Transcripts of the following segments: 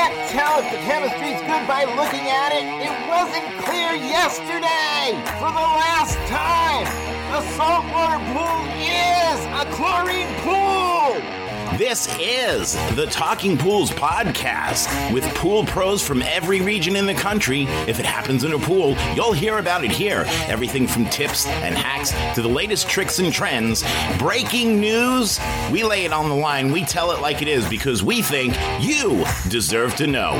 can't tell if the chemistry's good by looking at it. It wasn't clear yesterday. For the last time, the saltwater pool is a chlorine pool. This is the Talking Pools podcast with pool pros from every region in the country. If it happens in a pool, you'll hear about it here. Everything from tips and hacks to the latest tricks and trends. Breaking news, we lay it on the line. We tell it like it is because we think you deserve to know.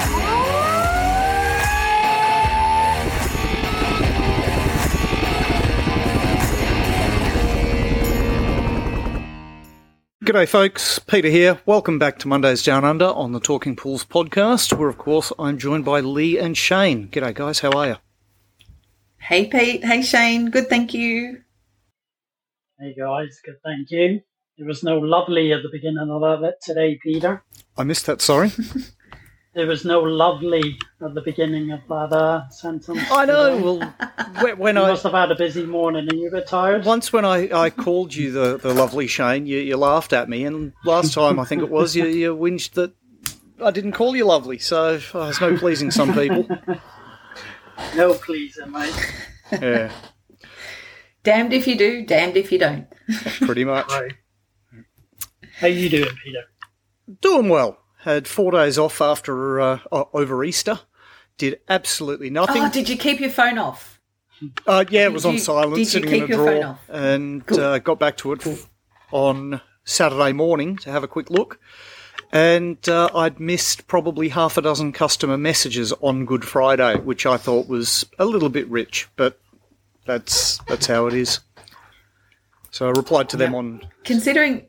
G'day folks, Peter here. Welcome back to Mondays Down Under on the Talking Pools podcast, where of course I'm joined by Lee and Shane. G'day guys, how are you? Hey Pete, hey Shane, good thank you. Hey guys, good thank you. There was no lovely at the beginning of it today, Peter. I missed that, sorry. There was no lovely at the beginning of that sentence. I know, well, when you I must have had a busy morning and you're a bit tired. Once when I called you the lovely Shane, you laughed at me, and last time I think it was, you whinged that I didn't call you lovely, so there's no pleasing some people. No pleasing, mate. Yeah. Damned if you do, damned if you don't. Pretty much. Right. How you doing, Peter? Doing well. Had 4 days off after over Easter. Did absolutely nothing. Oh, did you keep your phone off? Yeah, it was on silent, sitting in a drawer, and got back to it on Saturday morning to have a quick look. And I'd missed probably half a dozen customer messages on Good Friday, which I thought was a little bit rich, but that's how it is. So I replied to them on... Considering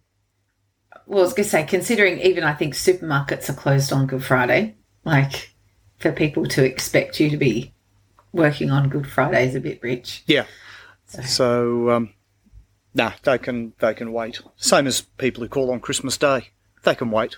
even I think supermarkets are closed on Good Friday, like for people to expect you to be working on Good Friday is a bit rich. Yeah. So they can wait. Same as people who call on Christmas Day. They can wait.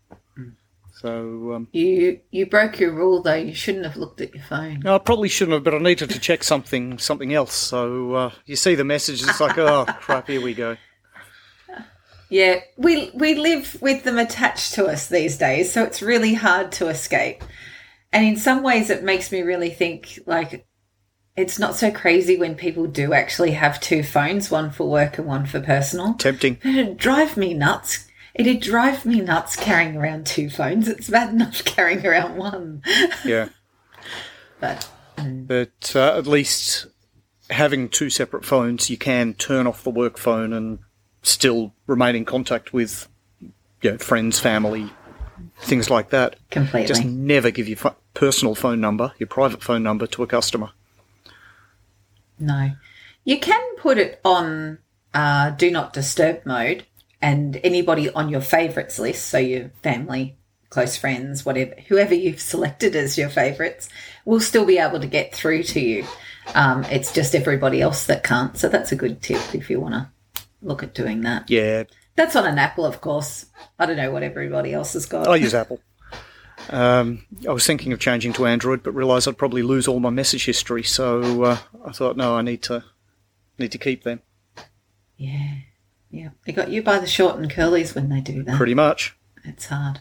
So you broke your rule though. You shouldn't have looked at your phone. No, I probably shouldn't have, but I needed to check something else. So you see the message, it's like, oh crap, here we go. Yeah, we live with them attached to us these days, so it's really hard to escape. And in some ways it makes me really think, like, it's not so crazy when people do actually have two phones, one for work and one for personal. Tempting. It'd drive me nuts. It'd drive me nuts carrying around two phones. It's bad enough carrying around one. Yeah. But at least having two separate phones, you can turn off the work phone and still remain in contact with friends, family, things like that. Completely. Just never give your personal phone number, your private phone number, to a customer. No. You can put it on Do Not Disturb mode, and anybody on your favourites list, so your family, close friends, whatever, whoever you've selected as your favourites, will still be able to get through to you. It's just everybody else that can't. So that's a good tip if you want to look at doing that. Yeah. That's on an Apple, of course. I don't know what everybody else has got. I use Apple. I was thinking of changing to Android, but realised I'd probably lose all my message history. So I thought, no, I need to keep them. Yeah. Yeah. They got you by the short and curlies when they do that. Pretty much. It's hard.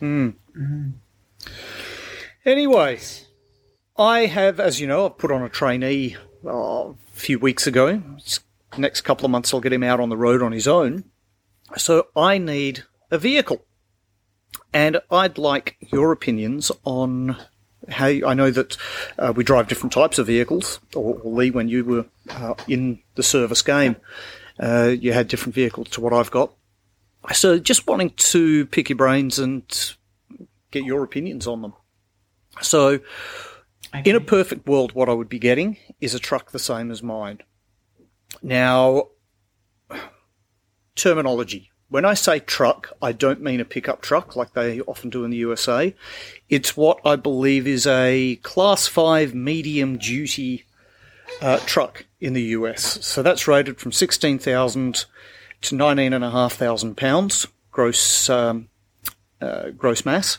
Anyway, I have, as you know, I've put on a trainee a few weeks ago. Next couple of months I'll get him out on the road on his own. So I need a vehicle. And I'd like your opinions on how... I know that we drive different types of vehicles. Or Lee, when you were in the service game, you had different vehicles to what I've got. So just wanting to pick your brains and get your opinions on them. So in a perfect world, what I would be getting is a truck the same as mine. Now, terminology. When I say truck, I don't mean a pickup truck like they often do in the USA. It's what I believe is a Class 5 medium-duty truck in the US. So that's rated from 16,000 to 19,500 pounds gross mass.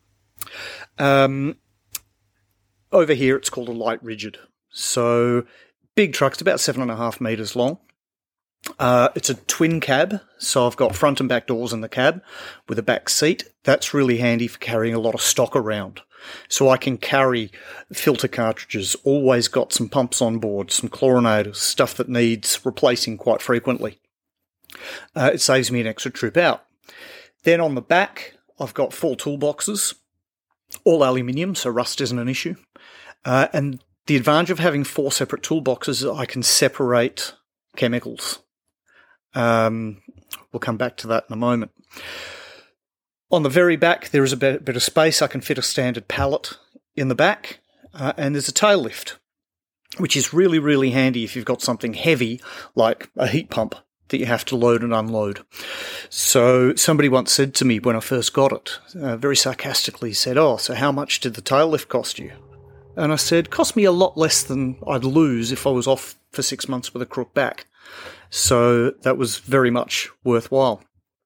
Over here, it's called a light rigid. So big truck's about 7.5 metres long. It's a twin cab, so I've got front and back doors in the cab with a back seat. That's really handy for carrying a lot of stock around. So I can carry filter cartridges, always got some pumps on board, some chlorinators, stuff that needs replacing quite frequently. It saves me an extra trip out. Then on the back, I've got 4 toolboxes, all aluminium, so rust isn't an issue. And the advantage of having 4 separate toolboxes is I can separate chemicals. We'll come back to that in a moment. On the very back, there is a bit of space. I can fit a standard pallet in the back, and there's a tail lift, which is really, really handy if you've got something heavy like a heat pump that you have to load and unload. So somebody once said to me when I first got it, very sarcastically said, "Oh, so how much did the tail lift cost you?" And I said, "Cost me a lot less than I'd lose if I was off for 6 months with a crook back." So that was very much worthwhile.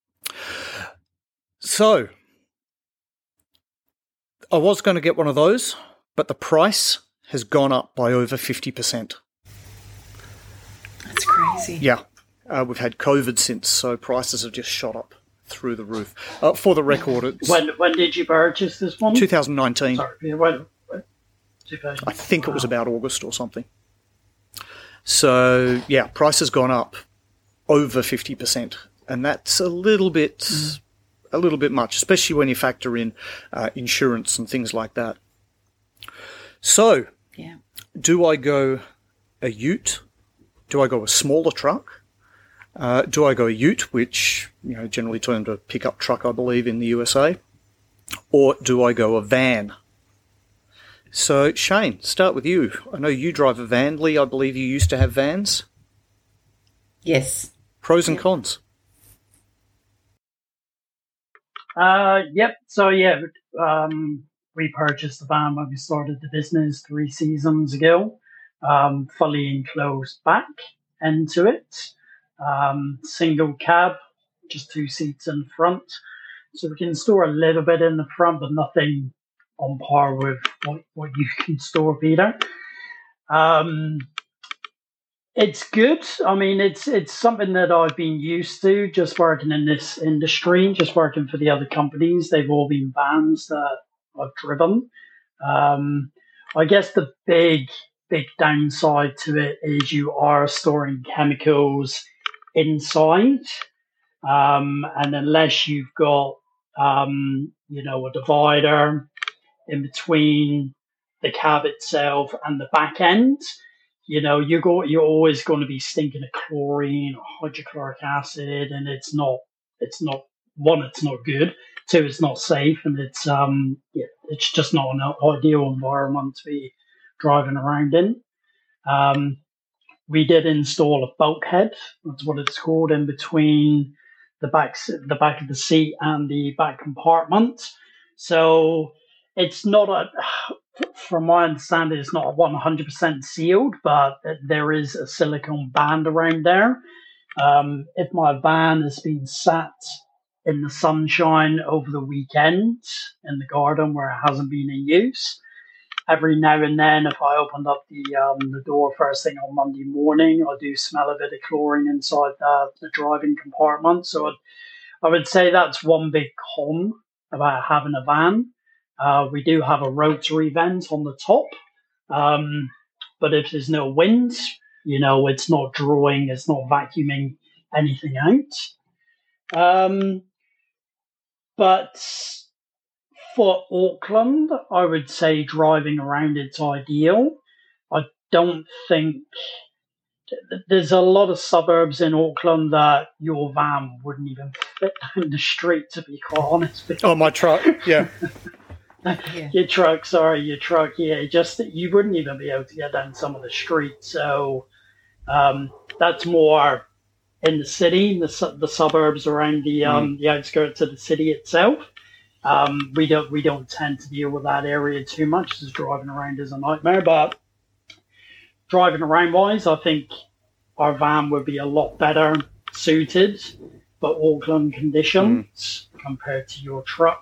So I was going to get one of those, but the price has gone up by over 50%. That's crazy. Yeah. We've had COVID since, so prices have just shot up through the roof. For the record, it's When did you purchase this one? 2019. Sorry, when? 2019. I think it was about August or something. So, yeah, price has gone up over 50%, and that's a little bit much, especially when you factor in insurance and things like that. So, Yeah. do I go a ute? Do I go a smaller truck? Do I go a ute, which generally termed a pickup truck, I believe, in the USA? Or do I go a van? So, Shane, start with you. I know you drive a van. Lee, I believe you used to have vans. Yes. Pros and cons. Yep. So we purchased the van when we started the business 3 seasons ago. Fully enclosed back into it. Single cab, just 2 seats in front. So we can store a little bit in the front, but nothing on par with what you can store, Peter. It's good. I mean, it's something that I've been used to just working in this industry, just working for the other companies. They've all been vans that I've driven. I guess the big downside to it is you are storing chemicals inside. And unless you've got, a divider in between the cab itself and the back end, you're always going to be stinking of chlorine or hydrochloric acid, and it's not one, it's not good. 2, it's not safe, and it's just not an ideal environment to be driving around in. We did install a bulkhead, that's what it's called, in between the back of the seat and the back compartment. So it's not from my understanding, it's not 100% sealed, but there is a silicone band around there. If my van has been sat in the sunshine over the weekend in the garden where it hasn't been in use, every now and then, if I opened up the door first thing on Monday morning, I do smell a bit of chlorine inside the driving compartment. So I would say that's one big con about having a van. We do have a rotary vent on the top, but if there's no wind, it's not drawing, it's not vacuuming anything out. But for Auckland, I would say driving around it's ideal. I don't think there's a lot of suburbs in Auckland that your van wouldn't even fit down the street, to be quite honest with you. Oh, my truck, yeah. Yeah. Your truck, yeah. You wouldn't even be able to get down some of the streets. So that's more in the city, the suburbs around the outskirts of the city itself. We don't tend to deal with that area too much. Just driving around is a nightmare. But driving around wise, I think our van would be a lot better suited for Auckland conditions compared to your truck.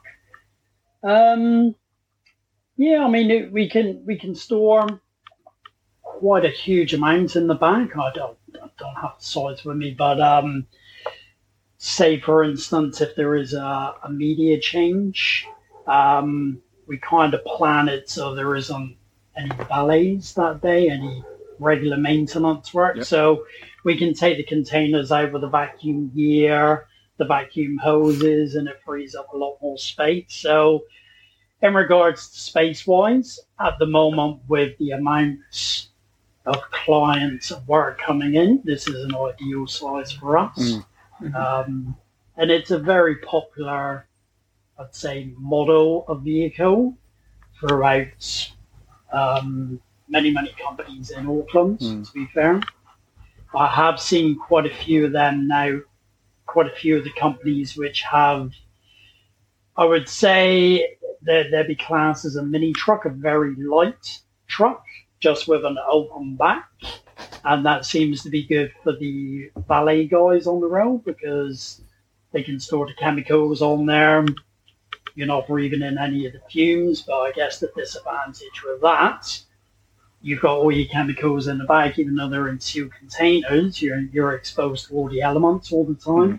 I mean, we can store quite a huge amount in the back. I don't don't have the sites with me, but say for instance, if there is a media change, we kind of plan it so there isn't any valets that day, any regular maintenance work. Yep. So we can take the containers out with the vacuum gear, the vacuum hoses, and it frees up a lot more space. So in regards to space-wise, at the moment with the amount of clients and work coming in, this is an ideal size for us. And it's a very popular, I'd say, model of vehicle throughout many companies in Auckland, to be fair. I have seen quite a few of them now, quite a few of the companies which have, I would say, they'd be classed as a mini truck, a very light truck, just with an open back. And that seems to be good for the valet guys on the road because they can store the chemicals on there. You're not breathing in any of the fumes, but I guess the disadvantage with that, you've got all your chemicals in the bag, even though they're in sealed containers, you're exposed to all the elements all the time.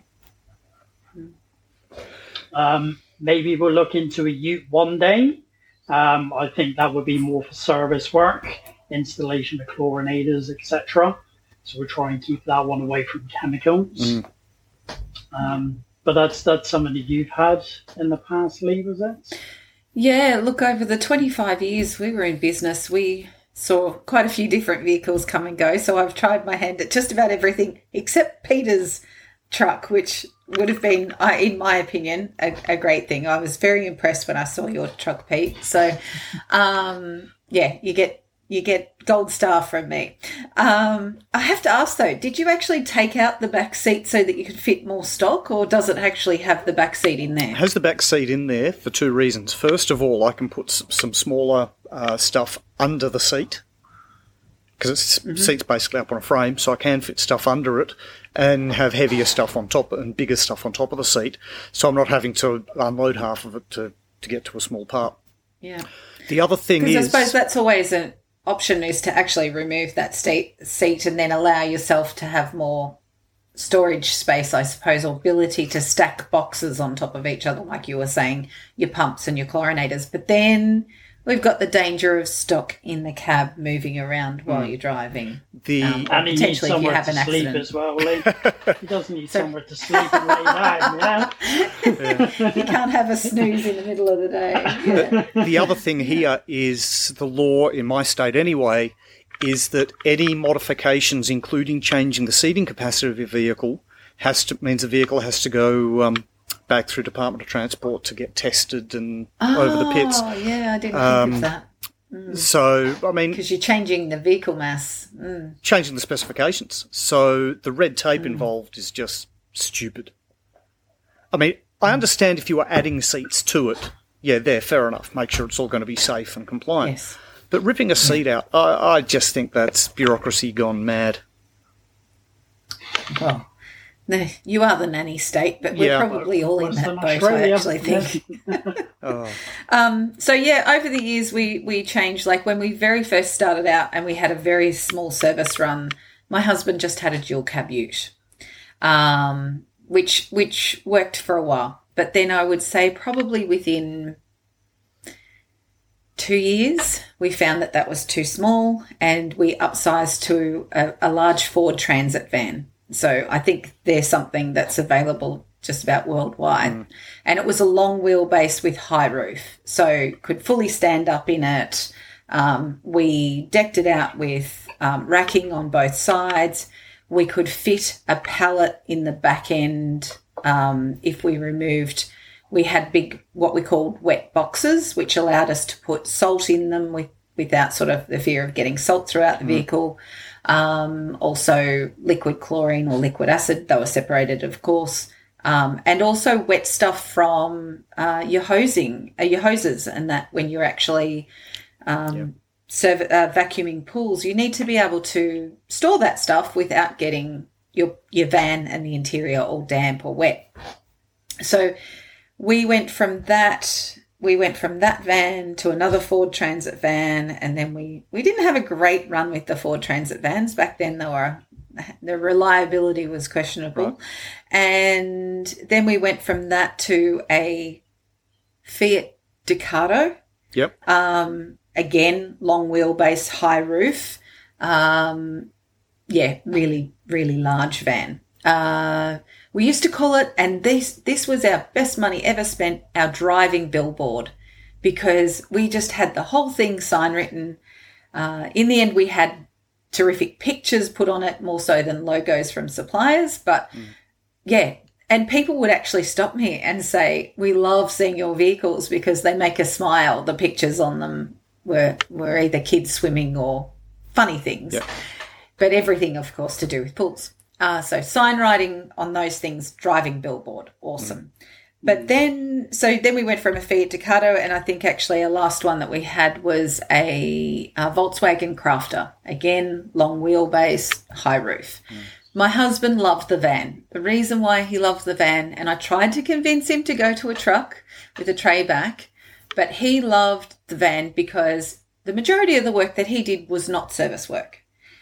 Maybe we'll look into a ute one day. I think that would be more for service work, installation of chlorinators, etc. So we'll try and keep that one away from chemicals. But that's something that you've had in the past, Lee, was it? Yeah, look, over the 25 years we were in business, we saw quite a few different vehicles come and go. So I've tried my hand at just about everything except Peter's truck, which would have been, in my opinion, a great thing. I was very impressed when I saw your truck, Pete. So, yeah, you get gold star from me. I have to ask though, did you actually take out the back seat so that you could fit more stock, or does it actually have the back seat in there? It has the back seat in there for two reasons. First of all, I can put some smaller stuff under the seat because the seat's basically up on a frame, so I can fit stuff under it and have heavier stuff on top and bigger stuff on top of the seat, so I'm not having to unload half of it to get to a small part. Yeah. The other thing is, I suppose that's always an option, is to actually remove that seat and then allow yourself to have more storage space, I suppose, or ability to stack boxes on top of each other, like you were saying, your pumps and your chlorinators. But then we've got the danger of stock in the cab moving around while you're driving. And he needs somewhere to sleep as well, Lee. He does need somewhere to sleep and lay down, You can't have a snooze in the middle of the day. Yeah. The other thing here is the law in my state anyway, is that any modifications, including changing the seating capacity of your vehicle, means the vehicle has to go back through Department of Transport to get tested and over the pits. Oh, yeah, I didn't think of that. So, I mean, because you're changing the vehicle mass. Changing the specifications. So the red tape involved is just stupid. I mean, I understand if you were adding seats to it. Yeah, fair enough. Make sure it's all going to be safe and compliant. Yes. But ripping a seat out, I just think that's bureaucracy gone mad. Well, no, you are the nanny state, but we're probably all in that boat, I actually think. So, yeah, over the years we changed. Like when we very first started out and we had a very small service run, my husband just had a dual cab ute, which worked for a while. But then I would say probably within 2 years, we found that was too small and we upsized to a large Ford Transit van. So I think there's something that's available just about worldwide. And it was a long wheelbase with high roof, so could fully stand up in it. We decked it out with racking on both sides. We could fit a pallet in the back end if we removed. We had big, what we called wet boxes, which allowed us to put salt in them without sort of the fear of getting salt throughout the vehicle. Also liquid chlorine or liquid acid, they were separated, of course. And also wet stuff from your hoses, and that when you're actually vacuuming pools, you need to be able to store that stuff without getting your van and the interior all damp or wet. So we went from that van to another Ford Transit van, and then we didn't have a great run with the Ford Transit vans. Back then they were the reliability was questionable. Right. And then we went from that to a Fiat Ducato. Yep. Again, long wheelbase, high roof. Really, really large van. We used to call it, and this was our best money ever spent, our driving billboard, because we just had the whole thing sign written. In the end, we had terrific pictures put on it, more so than logos from suppliers. But yeah, and people would actually stop me and say, "We love seeing your vehicles because they make us smile." The pictures on them were either kids swimming or funny things, Yep. but everything, of course, to do with pools. So sign writing on those things, driving billboard, awesome. But then we went from a Fiat Ducato, and I think actually our last one that we had was a Volkswagen Crafter. Again, long wheelbase, high roof. My husband loved the van. The reason why he loved the van, and I tried to convince him to go to a truck with a tray back, but he loved the van because the majority of the work that he did was not service work.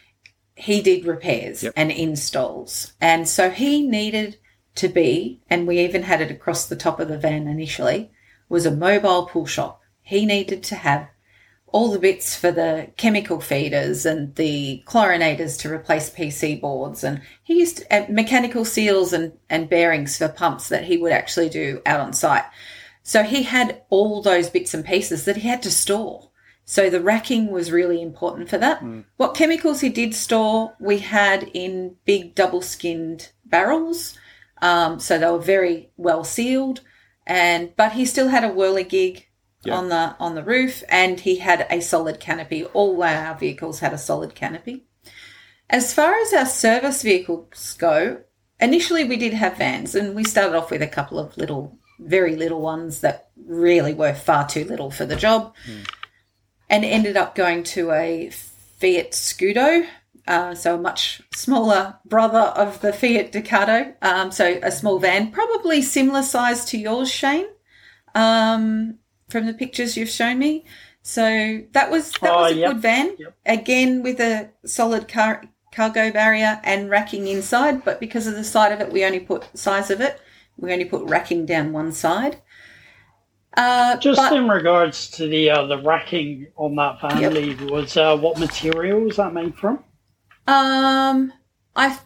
He did repairs and installs. And so he needed to be, and we even had it across the top of the van initially, was a mobile pool shop. He needed to have all the bits for the chemical feeders and the chlorinators to replace PC boards. And he used to, mechanical seals and bearings for pumps that he would actually do out on site. So he had all those bits and pieces that he had to store. So the racking was really important for that. What chemicals he did store, we had in big double-skinned barrels. So they were very well sealed. But he still had a whirligig on the roof, and he had a solid canopy. All our vehicles had a solid canopy. As far as our service vehicles go, initially we did have vans, and we started off with a couple of very little ones that really were far too little for the job. And ended up going to a Fiat Scudo, so a much smaller brother of the Fiat Ducato, so a small van, probably similar size to yours, Shane, from the pictures you've shown me. So that was a good van, again with a solid cargo barrier and racking inside, but because of the side of it, we only put racking down one side. In regards to the racking on that van lead, was what material was that made from? I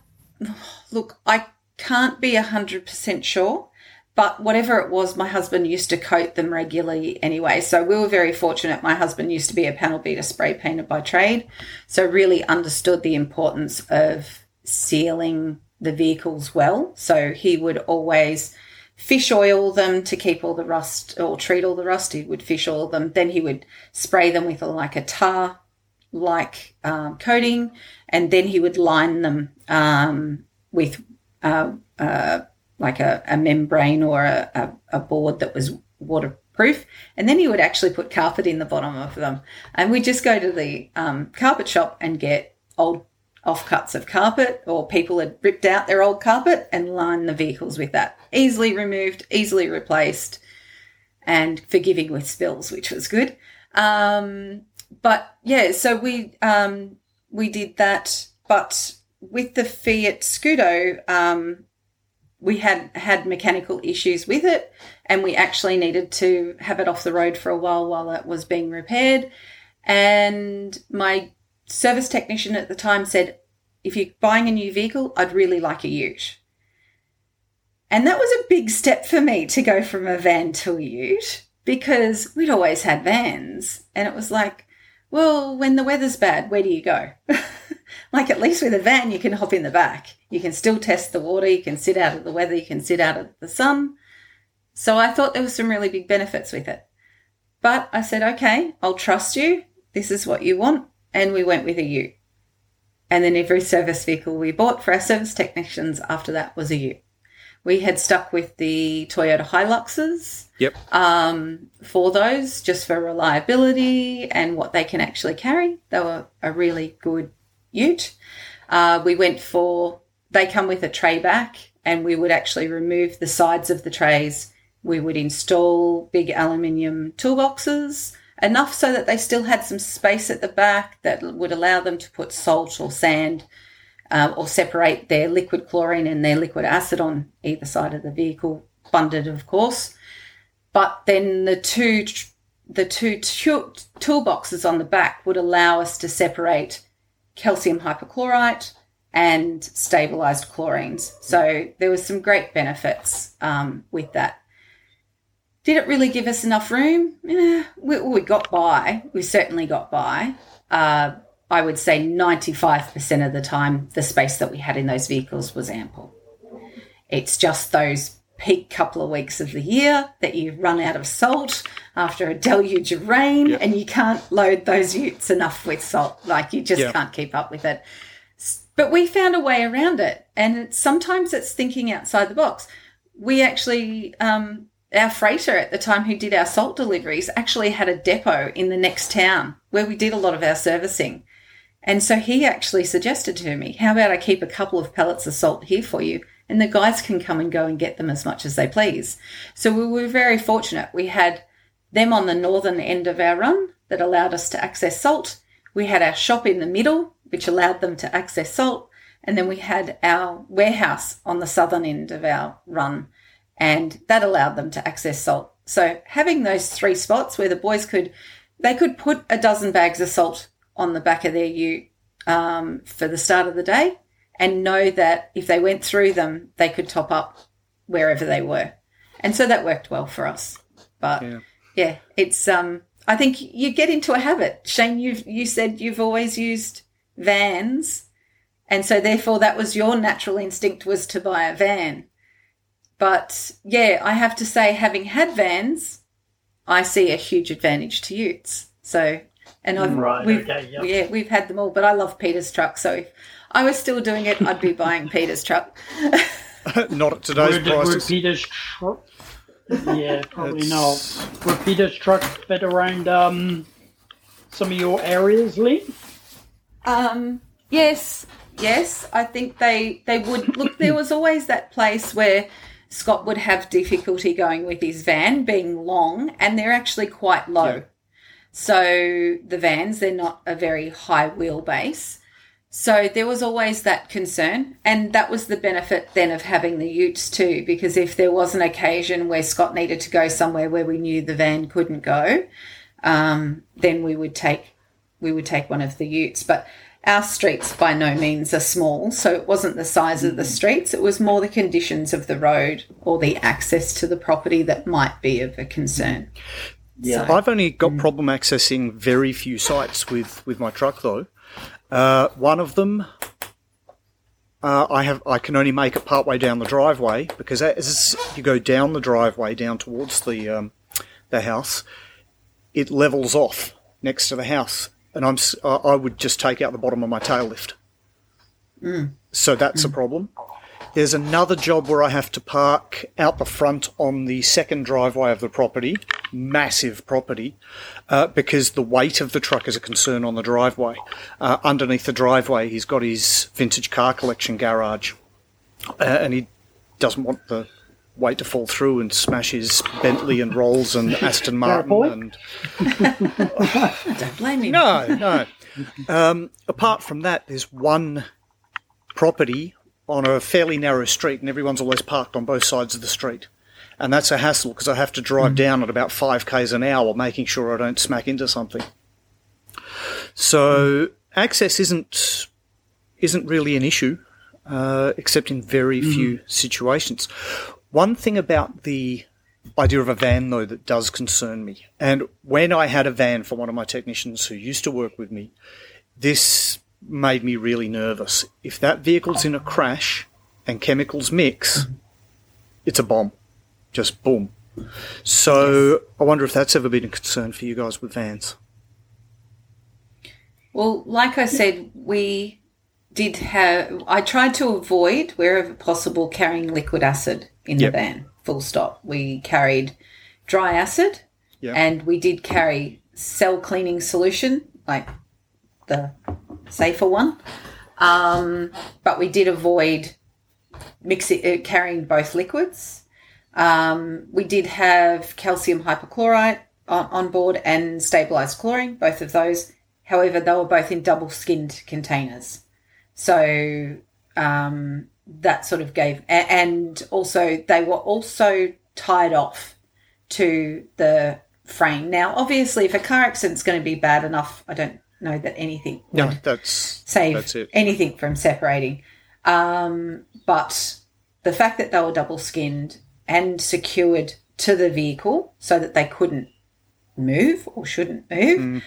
can't be 100% sure, but whatever it was, my husband used to coat them regularly anyway. So we were very fortunate. My husband used to be a panel beater spray painter by trade, so really understood the importance of sealing the vehicles well. So he would always fish oil them to keep all the rust, or treat all the rust. He would fish oil them. Then he would spray them with a tar-like coating, and then he would line them with like a membrane or a board that was waterproof. And then he would actually put carpet in the bottom of them. And we'd just go to the carpet shop and get old offcuts of carpet, or people had ripped out their old carpet, and line the vehicles with that. Easily removed, easily replaced, and forgiving with spills, which was good. But yeah, so we did that. But with the Fiat Scudo, we had mechanical issues with it, and we actually needed to have it off the road for a while it was being repaired. And my service technician at the time said, if you're buying a new vehicle, I'd really like a ute. And that was a big step for me to go from a van to a ute, because we'd always had vans. And it was like, well, when the weather's bad, where do you go? Like, at least with a van, you can hop in the back. You can still test the water. You can sit out of the weather. You can sit out of the sun. So I thought there was some really big benefits with it. But I said, okay, I'll trust you. This is what you want. And we went with a ute. And then every service vehicle we bought for our service technicians after that was a ute. We had stuck with the Toyota Hiluxes for those, just for reliability and what they can actually carry. They were a really good ute. They come with a tray back, and we would actually remove the sides of the trays. We would install big aluminium toolboxes, enough so that they still had some space at the back that would allow them to put salt or sand or separate their liquid chlorine and their liquid acid on either side of the vehicle, funded, of course. But then the two toolboxes on the back would allow us to separate calcium hypochlorite and stabilised chlorines. So there was some great benefits with that. Did it really give us enough room? We got by. We certainly got by. I would say 95% of the time, the space that we had in those vehicles was ample. It's just those peak couple of weeks of the year that you run out of salt after a deluge of rain, and you can't load those utes enough with salt. Like, you just can't keep up with it. But we found a way around it, and sometimes it's thinking outside the box. We actually, our freighter at the time who did our salt deliveries actually had a depot in the next town where we did a lot of our servicing. And so he actually suggested to me, how about I keep a couple of pallets of salt here for you, and the guys can come and go and get them as much as they please. So we were very fortunate. We had them on the northern end of our run that allowed us to access salt. We had our shop in the middle, which allowed them to access salt. And then we had our warehouse on the southern end of our run, and that allowed them to access salt. So having those three spots where the boys could put a dozen bags of salt on the back of their ute for the start of the day, and know that if they went through them, they could top up wherever they were. And so that worked well for us. But yeah, it's I think you get into a habit. Shane, you said you've always used vans, and so therefore that was your natural instinct, was to buy a van. But yeah, I have to say, having had vans, I see a huge advantage to utes. So, and we've had them all, but I love Peter's truck. So if I was still doing it, I'd be buying Peter's truck. Not at today's prices. Would Peter's truck? Yeah, probably not. Would Peter's truck fit around some of your areas, Lee? Yes. I think they would. Look, there was always that place where Scott would have difficulty going with his van, being long, and they're actually quite low. Yeah. So the vans, they're not a very high wheelbase. So there was always that concern, and that was the benefit then of having the utes too, because if there was an occasion where Scott needed to go somewhere where we knew the van couldn't go, then we would take one of the utes. But our streets by no means are small, so it wasn't the size of the streets. It was more the conditions of the road or the access to the property that might be of a concern. Yeah, so, I've only got problem accessing very few sites with my truck though. One of them, I can only make it partway down the driveway, because as you go down the driveway down towards the house, it levels off next to the house, and I would just take out the bottom of my tail lift. So that's a problem. There's another job where I have to park out the front on the second driveway of the property, massive property, because the weight of the truck is a concern on the driveway. Underneath the driveway, he's got his vintage car collection garage, and he doesn't want the weight to fall through and smash his Bentley and Rolls and Aston Martin. Don't blame him. No. Apart from that, there's one property on a fairly narrow street, and everyone's always parked on both sides of the street. And that's a hassle, because I have to drive down at about 5 k's an hour, making sure I don't smack into something. So access isn't really an issue, except in very few situations. One thing about the idea of a van, though, that does concern me, and when I had a van for one of my technicians who used to work with me, this made me really nervous. If that vehicle's in a crash and chemicals mix, it's a bomb. Just boom. So I wonder if that's ever been a concern for you guys with vans. Well, like I said, I tried to avoid, wherever possible, carrying liquid acid in the van, full stop. We carried dry acid, and we did carry cell cleaning solution, like the safer one, but we did avoid carrying both liquids. We did have calcium hypochlorite on board and stabilised chlorine, both of those. However, they were both in double-skinned containers. So that sort of gave, and also they were also tied off to the frame. Now, obviously, if a car accident's going to be bad enough, I don't know that anything would save anything from separating. But the fact that they were double skinned and secured to the vehicle so that they couldn't move or shouldn't move,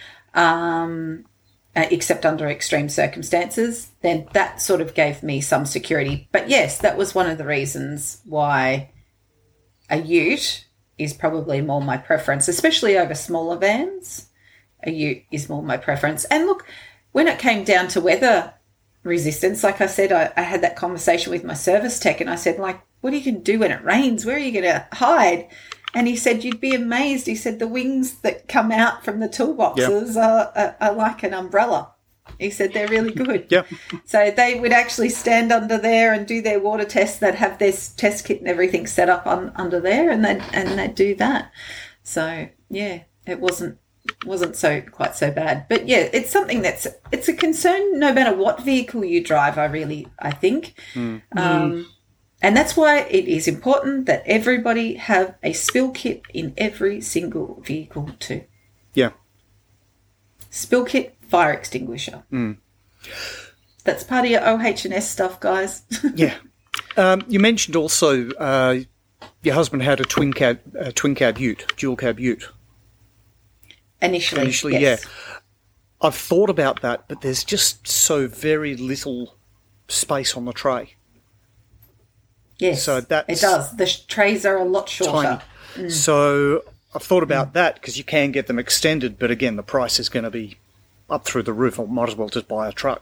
except under extreme circumstances, then that sort of gave me some security. But yes, that was one of the reasons why a ute is probably more my preference, especially over smaller vans. A ute is more my preference. And look, when it came down to weather resistance, like I said, I had that conversation with my service tech and I said, like, what are you going to do when it rains? Where are you going to hide? And he said, you'd be amazed. He said, the wings that come out from the toolboxes are like an umbrella. He said, they're really good. Yep. So they would actually stand under there and do their water tests. They'd have their test kit and everything set up under there, and they'd do that. So, yeah, it wasn't quite so bad. But, yeah, it's something it's a concern no matter what vehicle you drive, I think. And that's why it is important that everybody have a spill kit in every single vehicle too. Yeah. Spill kit, fire extinguisher. That's part of your OH&S stuff, guys. Yeah. You mentioned also your husband had a twin cab ute, dual cab ute. Initially, Yeah. yes. I've thought about that, but there's just so very little space on the tray. Yes, so it does. The trays are a lot shorter. Tiny. So I've thought about that because you can get them extended, but again, the price is going to be up through the roof. I might as well just buy a truck.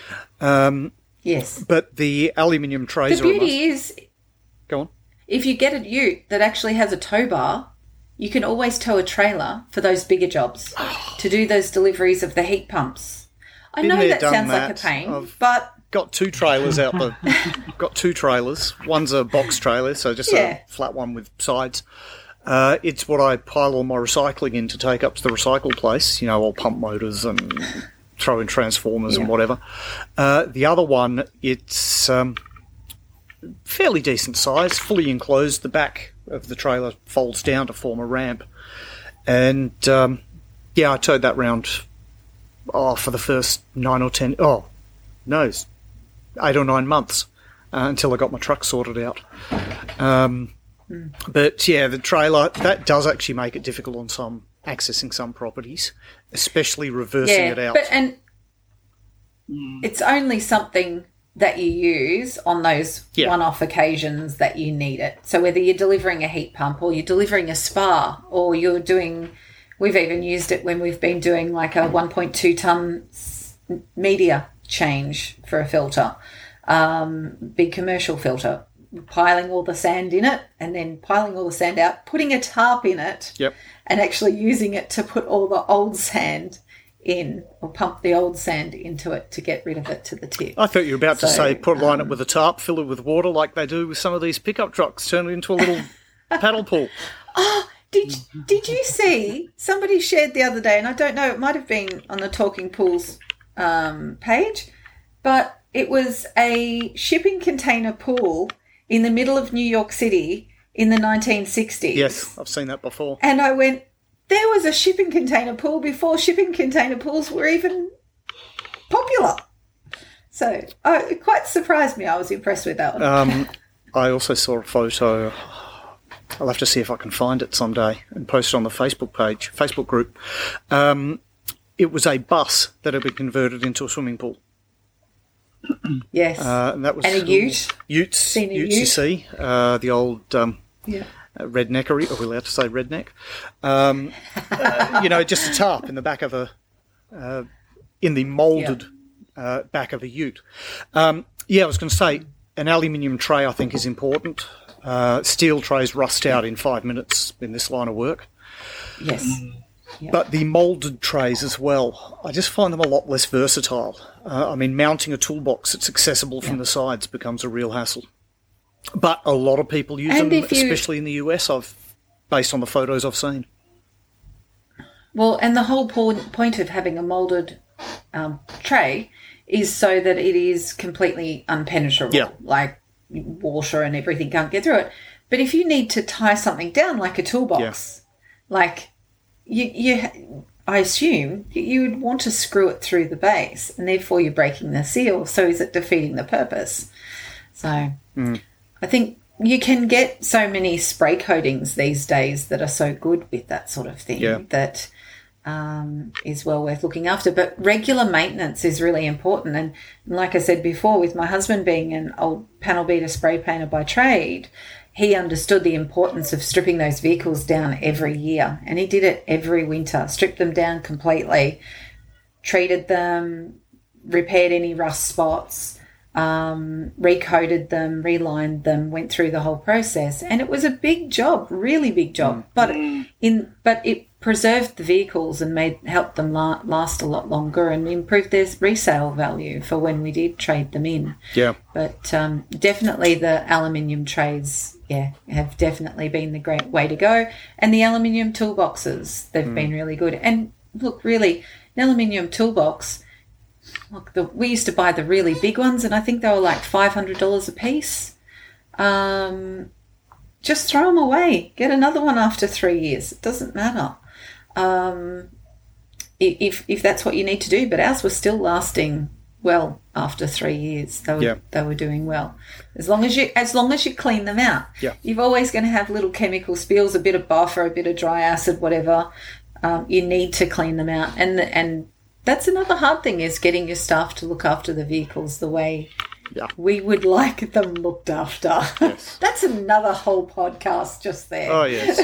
Yes. But the aluminium trays the beauty is, go on. If you get a ute that actually has a tow bar, you can always tow a trailer for those bigger jobs to do those deliveries of the heat pumps. I know that sounds like a pain, but... Got two trailers out there. Got two trailers. One's a box trailer, so just a flat one with sides. It's what I pile all my recycling in to take up to the recycle place, all pump motors and throw in transformers and whatever. The other one, it's fairly decent size, fully enclosed. The back of the trailer folds down to form a ramp. And, I towed that round for the first 8 or 9 months until I got my truck sorted out. But, the trailer, that does actually make it difficult on accessing some properties, especially reversing it out. And it's only something that you use on those one-off occasions that you need it. So whether you're delivering a heat pump or you're delivering a spa or you're doing... We've even used it when we've been doing like a 1.2 tonne media change for a filter, big commercial filter, piling all the sand in it and then piling all the sand out, putting a tarp in it and actually using it to put all the old sand in or pump the old sand into it to get rid of it to the tip. I thought you were about to say line it with a tarp, fill it with water like they do with some of these pickup trucks, turn it into a little paddle pool. Oh, did you see somebody shared the other day, and I don't know, it might have been on the Talking Pools page, but it was a shipping container pool in the middle of New York City in the 1960s. Yes, I've seen that before. And I went, there was a shipping container pool before shipping container pools were even popular. So it quite surprised me. I was impressed with that one. I also saw a photo. I'll have to see if I can find it someday and post it on the Facebook group. It was a bus that had been converted into a swimming pool. Yes. And that was a ute. Utes, you see. The old redneckery. Are we allowed to say redneck? Just a tarp in the back of in the moulded back of a ute. I was going to say, an aluminium tray I think is important. Steel trays rust out in 5 minutes in this line of work. Yes. Yep. But the moulded trays as well, I just find them a lot less versatile. Mounting a toolbox that's accessible from the sides becomes a real hassle. But a lot of people use them, especially in the US, based on the photos I've seen. Well, and the whole point of having a moulded tray is so that it is completely unpenetrable. Yeah. Like water and everything can't get through it. But if you need to tie something down like a toolbox, like I assume you would want to screw it through the base, and therefore you're breaking the seal. So is it defeating the purpose? So I think you can get so many spray coatings these days that are so good with that sort of thing that is well worth looking after. But regular maintenance is really important. And like I said before, with my husband being an old panel beater spray painter by trade, he understood the importance of stripping those vehicles down every year. And he did it every winter, stripped them down completely, treated them, repaired any rust spots, recoated them, relined them, went through the whole process. And it was a big job, really big job. But it preserved the vehicles and helped them last a lot longer and improved their resale value for when we did trade them in. Yeah. But definitely the aluminium trays, have definitely been the great way to go. And the aluminium toolboxes, they've been really good. And look, really, an aluminium toolbox, we used to buy the really big ones, and I think they were like $500 a piece. Just throw them away. Get another one after 3 years. It doesn't matter. If that's what you need to do. But ours was still lasting well after 3 years. They were doing well. As long as you clean them out. Yeah. You're always going to have little chemical spills, a bit of buffer, a bit of dry acid, whatever. You need to clean them out. And that's another hard thing, is getting your staff to look after the vehicles the way we would like them looked after. Yes. That's another whole podcast just there. Oh, yes.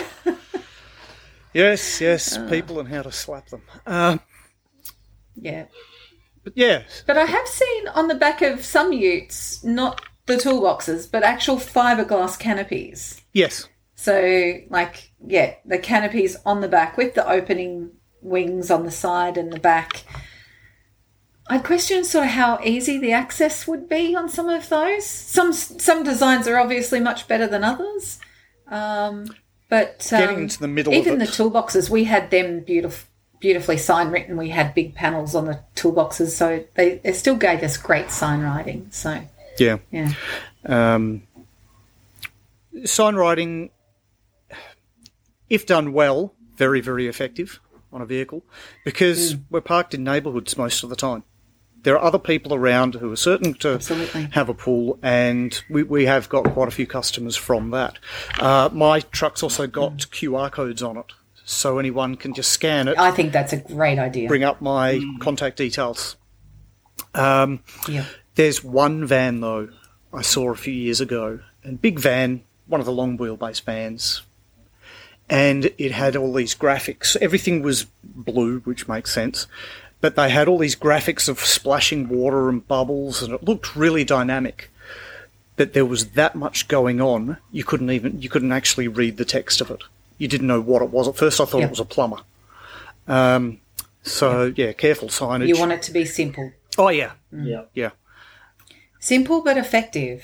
yes, people and how to slap them. Yeah. But yes. But I have seen on the back of some utes, not the toolboxes, but actual fiberglass canopies. Yes. So, the canopies on the back with the opening wings on the side and the back. I question sort of how easy the access would be on some of those. Some designs are obviously much better than others. But getting into the middle even of it. the toolboxes, we had them beautifully sign written. We had big panels on the toolboxes, so they still gave us great sign writing. So yeah. Sign writing, if done well, very, very effective on a vehicle, because we're parked in neighbourhoods most of the time. There are other people around who are certain to have a pool, and we have got quite a few customers from that. My truck's also got QR codes on it, so anyone can just scan it. I think that's a great idea. Bring up my contact details. There's one van, though, I saw a few years ago, a big van, one of the long wheelbase vans, and it had all these graphics. Everything was blue, which makes sense. But they had all these graphics of splashing water and bubbles, and it looked really dynamic. But there was that much going on, you couldn't actually read the text of it. You didn't know what it was. At first I thought it was a plumber. Careful signage. You want it to be simple. Oh, yeah. Yeah. Simple but effective.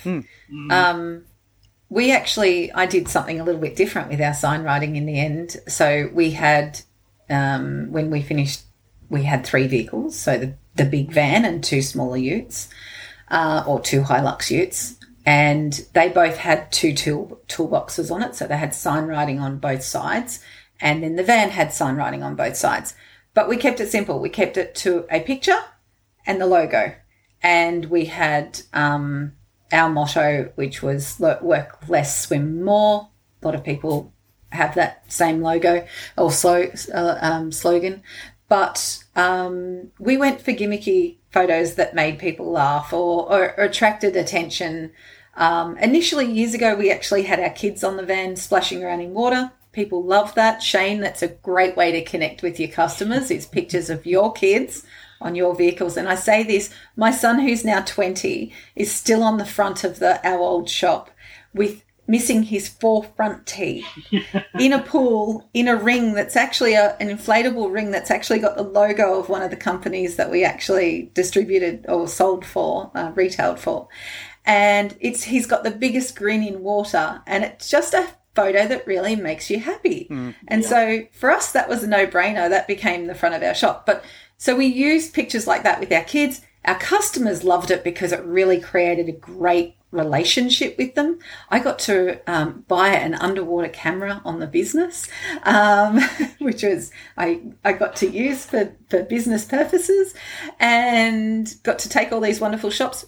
I did something a little bit different with our sign writing in the end. So we had, when we finished, we had 3 vehicles, so the big van and 2 smaller utes, or 2 Hilux utes, and they both had 2 toolboxes on it, so they had sign writing on both sides, and then the van had sign writing on both sides. But we kept it simple. We kept it to a picture and the logo, and we had our motto, which was work less, swim more. A lot of people have that same logo or slogan. But we went for gimmicky photos that made people laugh or attracted attention. Initially, years ago, we actually had our kids on the van splashing around in water. People love that. Shane, that's a great way to connect with your customers, is pictures of your kids on your vehicles. And I say this, my son, who's now 20, is still on the front of our old shop with missing his 4 front teeth in a pool, in a ring that's actually an inflatable ring that's actually got the logo of one of the companies that we actually distributed or sold for, retailed for. And he's got the biggest grin in water, and it's just a photo that really makes you happy. So for us, that was a no-brainer. That became the front of our shop. So we used pictures like that with our kids, Our customers loved it because it really created a great relationship with them. I got to buy an underwater camera on the business, which was I got to use for business purposes, and got to take all these wonderful shots,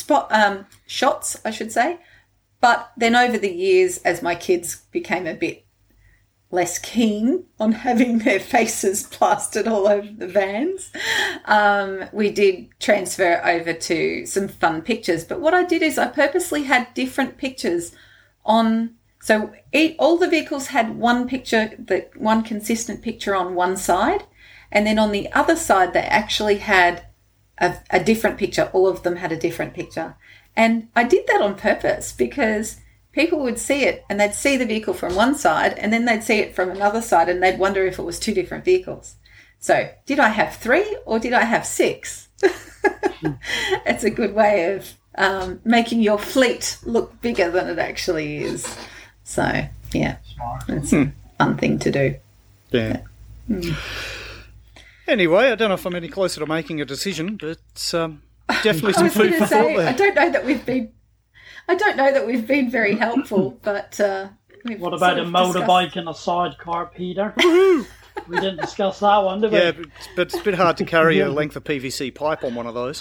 I should say. But then over the years, as my kids became a bit less keen on having their faces plastered all over the vans, we did transfer over to some fun pictures. But what I did is I purposely had different pictures on. So all the vehicles had one picture, one consistent picture on one side, and then on the other side they actually had a different picture. All of them had a different picture. And I did that on purpose because people would see it and they'd see the vehicle from one side and then they'd see it from another side and they'd wonder if it was two different vehicles. So did I have 3 or did I have 6? It's a good way of making your fleet look bigger than it actually is. So, yeah, it's a fun thing to do. Yeah. Anyway, I don't know if I'm any closer to making a decision, but definitely some food for thought there. I don't know that we've been very helpful, but what about a motorbike and a sidecar, Peter? We didn't discuss that one, did we? Yeah, but it's a bit hard to carry a length of PVC pipe on one of those.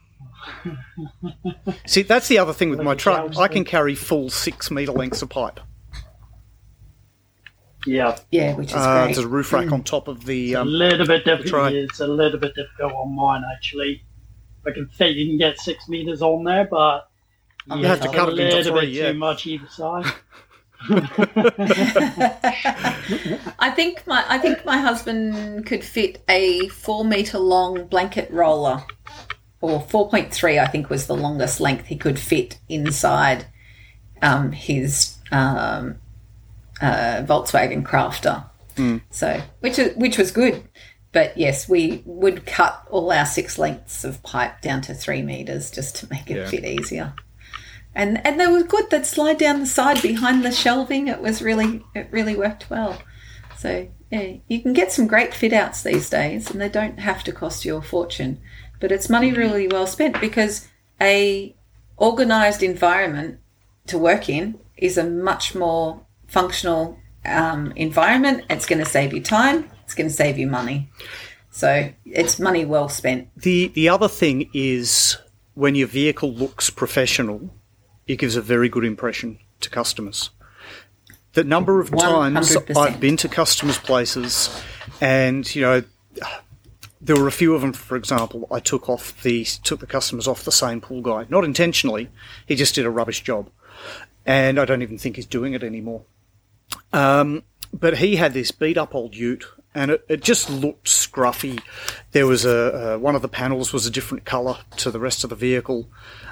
See, that's the other thing with my truck. I can carry full 6 metre lengths of pipe. Yeah, which is great. There's a roof rack on top of the. A little bit difficult. tray. It's a little bit difficult on mine actually. I can fit. You can get 6 meters on there, but you have to cut it into 3. A little bit too much either side. I think my husband could fit a 4 metre long blanket roller, or 4.3. I think was the longest length he could fit inside his Volkswagen Crafter. So which was good. But yes, we would cut all our 6 lengths of pipe down to 3 meters just to make it fit easier. And they were good. They'd slide down the side behind the shelving. It really worked well. So yeah, you can get some great fit outs these days, and they don't have to cost you a fortune. But it's money really well spent because a organised environment to work in is a much more functional environment. It's going to save you time. It's going to save you money. So it's money well spent. The other thing is when your vehicle looks professional, it gives a very good impression to customers. The number of times 100%. I've been to customers' places and, you know, there were a few of them, for example, I took the customers off the same pool guy. Not intentionally. He just did a rubbish job. And I don't even think he's doing it anymore. But he had this beat-up old ute, and it just looked scruffy. There was one of the panels was a different colour to the rest of the vehicle.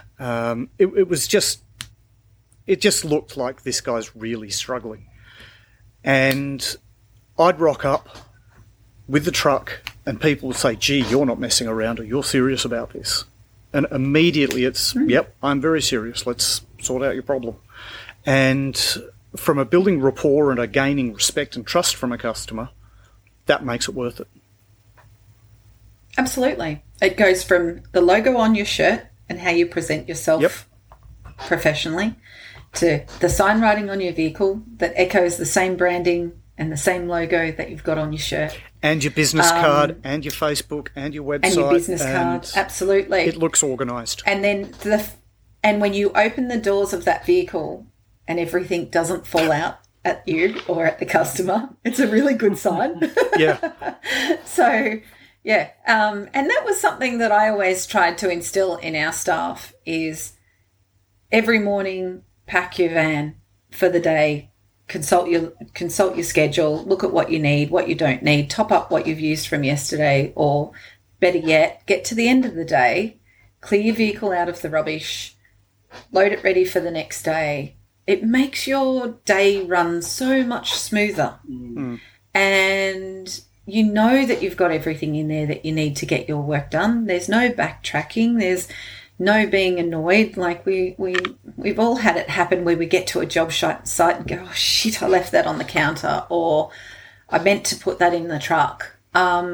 It just looked like this guy's really struggling. And I'd rock up with the truck, and people would say, "Gee, you're not messing around, or you're serious about this." And immediately it's, "Yep, I'm very serious. Let's sort out your problem." And from a building rapport and a gaining respect and trust from a customer, that makes it worth it. Absolutely. It goes from the logo on your shirt and how you present yourself professionally to the sign writing on your vehicle that echoes the same branding and the same logo that you've got on your shirt. And your business card and your Facebook and your website. And your business card, absolutely. It looks organised. And then when you open the doors of that vehicle and everything doesn't fall out at you or at the customer, it's a really good sign. Yeah. So, yeah. And that was something that I always tried to instill in our staff is every morning pack your van for the day, consult your schedule, look at what you need, what you don't need, top up what you've used from yesterday, or better yet, get to the end of the day, clear your vehicle out of the rubbish, load it ready for the next day. It makes your day run so much smoother. And you know that you've got everything in there that you need to get your work done. There's no backtracking. There's no being annoyed. Like we've all had it happen where we get to a job site and go, "Oh shit, I left that on the counter," or "I meant to put that in the truck."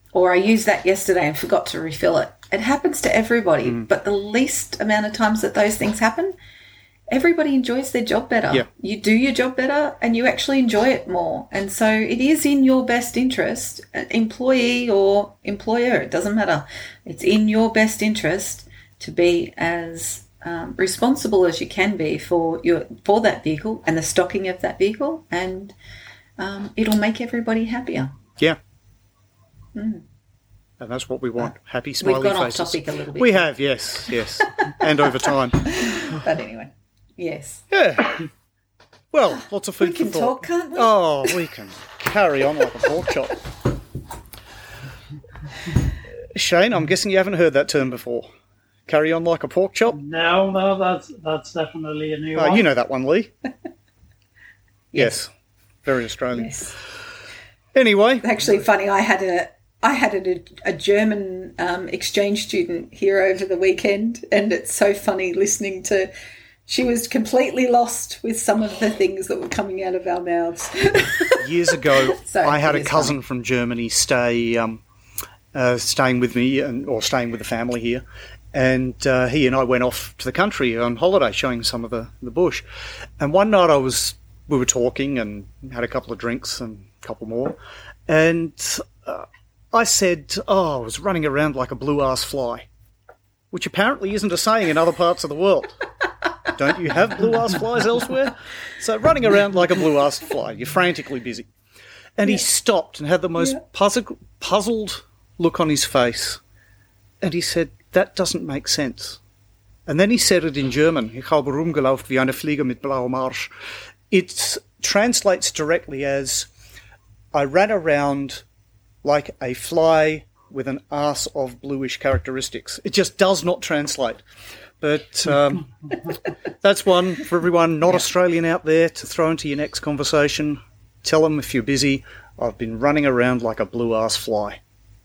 or I used that yesterday and forgot to refill it. It happens to everybody, but the least amount of times that those things happen, everybody enjoys their job better. Yeah. You do your job better and you actually enjoy it more. And so it is in your best interest, employee or employer, it doesn't matter. It's in your best interest to be as responsible as you can be for that vehicle and the stocking of that vehicle, and it'll make everybody happier. Yeah. And that's what we want. Happy, smiley We've gone faces. off topic a little bit. We have, yes. And over time. But anyway, yes. Yeah. Well, lots of food We can for thought. talk, can't we? Oh, we can carry on like a pork chop. Shane, I'm guessing you haven't heard that term before. Carry on like a pork chop? No, that's definitely a new one. You know that one, Lee. Yes. Very Australian. Yes. Anyway. Actually, funny. I had a German exchange student here over the weekend, and it's so funny listening to. She was completely lost with some of the things that were coming out of our mouths. Years ago, So I had it a is cousin funny. from Germany staying with me or staying with the family here. And he and I went off to the country on holiday, showing some of the bush. And one night we were talking and had a couple of drinks and a couple more. And I said, I was running around like a blue-ass fly, which apparently isn't a saying in other parts of the world. Don't you have blue-ass flies elsewhere? So running around like a blue-ass fly, you're frantically busy. And he stopped and had the most puzzled look on his face. And he said, that doesn't make sense. And then he said it in German. Ich habe rumgelaufen wie eine Fliege mit blauem Marsch. It translates directly as, I ran around like a fly with an arse of bluish characteristics. It just does not translate. But that's one for everyone not Australian out there to throw into your next conversation. Tell them if you're busy, I've been running around like a blue-ass fly.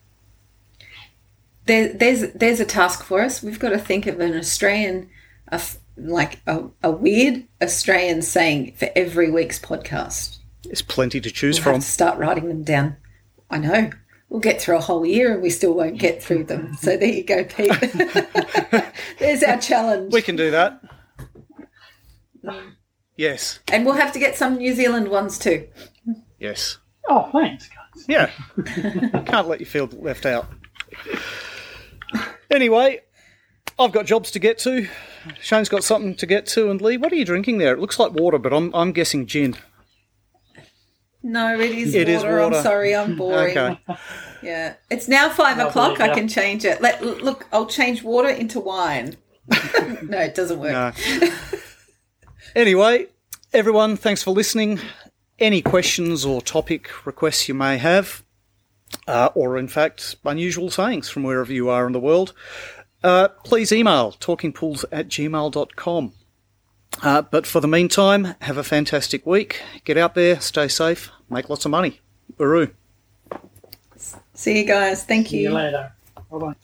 There's a task for us. We've got to think of an Australian, a weird Australian saying for every week's podcast. There's plenty to choose We'll have from. to start writing them down. I know. We'll get through a whole year and we still won't get through them. So there you go, Pete. There's our challenge. We can do that. Yes. And we'll have to get some New Zealand ones too. Yes. Oh, thanks, guys. Yeah. Can't let you feel left out. Anyway, I've got jobs to get to. Shane's got something to get to. And Lee, what are you drinking there? It looks like water, but I'm guessing gin. No, it is It water. is water. I'm sorry, I'm boring. Okay. Yeah. It's now 5 o'clock. I yeah. can change it. Look, I'll change water into wine. No, it doesn't work. No. Anyway, everyone, thanks for listening. Any questions or topic requests you may have, or in fact, unusual sayings from wherever you are in the world, please email talkingpools@gmail.com. But for the meantime, have a fantastic week. Get out there, stay safe, make lots of money. Uru. See you guys. Thank See you later. Bye-bye.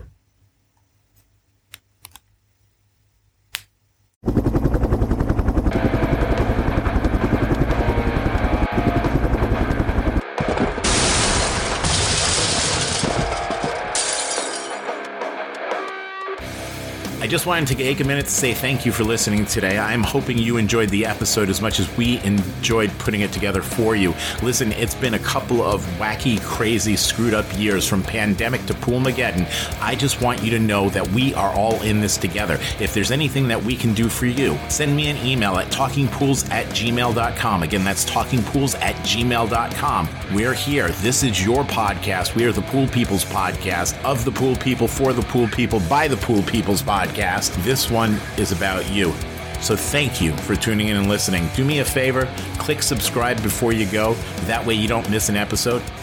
I just wanted to take a minute to say thank you for listening today. I'm hoping you enjoyed the episode as much as we enjoyed putting it together for you. Listen, it's been a couple of wacky, crazy, screwed up years from pandemic to Poolmageddon. I just want you to know that we are all in this together. If there's anything that we can do for you, send me an email at talkingpools@gmail.com. Again, that's talkingpools@gmail.com. We're here. This is your podcast. We are the Pool People's podcast, of the Pool People, for the Pool People, by the Pool People's podcast. This one is about you. So thank you for tuning in and listening. Do me a favor, click subscribe before you go. That way you don't miss an episode.